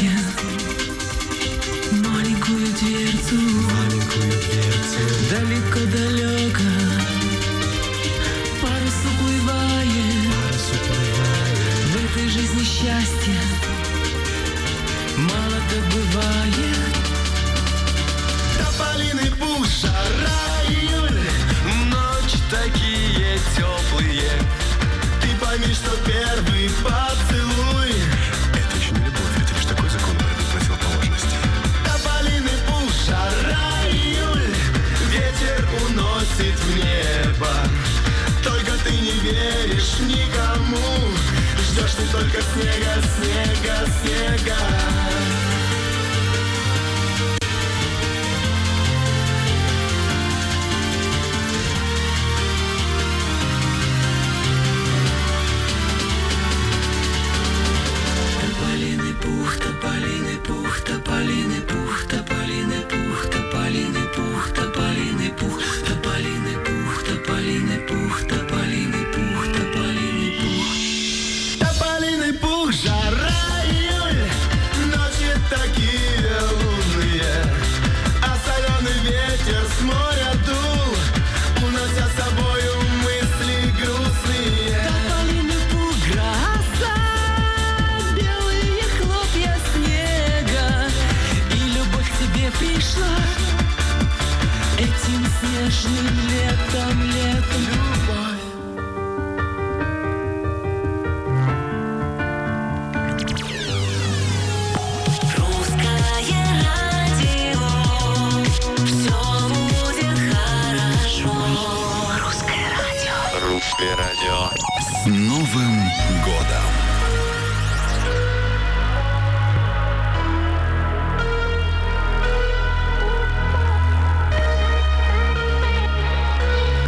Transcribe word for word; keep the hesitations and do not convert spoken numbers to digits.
счастья. Маленькую дверцу, маленькую дверцу, далеко-далеко парус уплывает, парус уплывает. в этой жизни счастья мало так бывает. Тополиный пух, жара, июль, ночи такие теплые. Ты пойми, что первый поцелуй — это еще не любовь, это лишь такой закон противоположности. Тополиный пух, жара, июль, ветер уносит в небо. Только ты не веришь никому, ждешь ты только снега, снега, снега. Тополиный пух, тополиный пух, тополиный пух, тополиный пух, тополиный пух, тополиный пух, тополиный пух, тополиный пух, тополиный пух, тополиный пух. Тополиный пух, жара, июль, ночи такие лунные, а соленый ветер с моря дул, унося с собою мысли грустные. Тополиный пух, гроза, белые хлопья снега, и любовь к тебе пришла этим снежным летом, летом. Любовь. Русское радио, все будет хорошо. Русское радио. Русское радио. С Новым годом!